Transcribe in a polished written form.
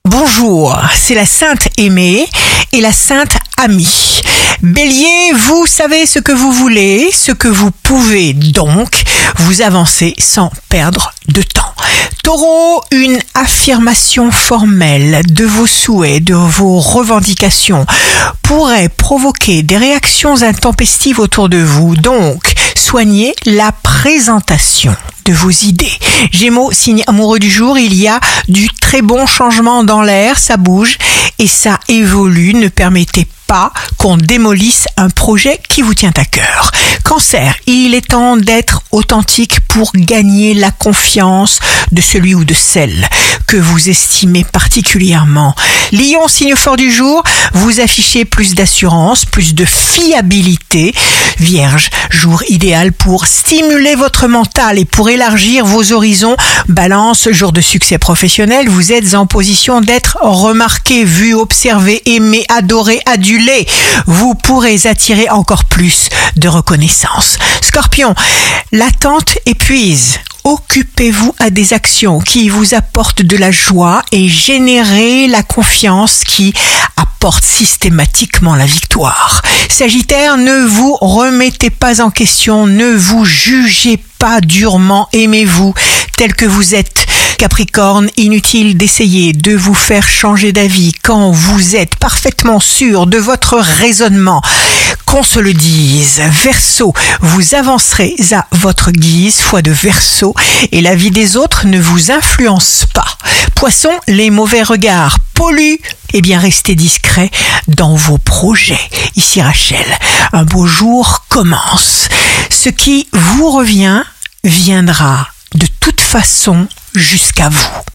Bonjour, c'est la Sainte Aimée et la Sainte Amie. Bélier, vous savez ce que vous voulez, ce que vous pouvez donc vous avancer sans perdre de temps. Taureau, une affirmation formelle de vos souhaits, de vos revendications pourrait provoquer des réactions intempestives autour de vous. Donc, soignez la présentation de vos idées. Gémeaux, signe amoureux du jour, il y a du très bon changement dans l'air, ça bouge et ça évolue. Ne permettez pas qu'on démolisse un projet qui vous tient à cœur. Cancer, il est temps d'être authentique pour gagner la confiance de celui ou de celle que vous estimez particulièrement. Lion, signe fort du jour, vous affichez plus d'assurance, plus de fiabilité. Vierge, jour idéal pour stimuler votre mental et pour élargir vos horizons. Balance, jour de succès professionnel, vous êtes en position d'être remarqué, vu, observé, aimé, adoré, adulé. Vous pourrez attirer encore plus de reconnaissance. Scorpion, l'attente épuise. Occupez-vous à des actions qui vous apportent de la joie et générez la confiance qui apporte systématiquement la victoire. Sagittaire, ne vous remettez pas en question, ne vous jugez pas durement, aimez-vous tel que vous êtes. Capricorne, inutile d'essayer de vous faire changer d'avis quand vous êtes parfaitement sûr de votre raisonnement. Qu'on se le dise. Verseau, vous avancerez à votre guise, foi de Verseau, et la vie des autres ne vous influence pas. Poisson, les mauvais regards polluent. Eh bien, restez discret dans vos projets. Ici Rachel, un beau jour commence. Ce qui vous revient viendra de toute façon jusqu'à vous.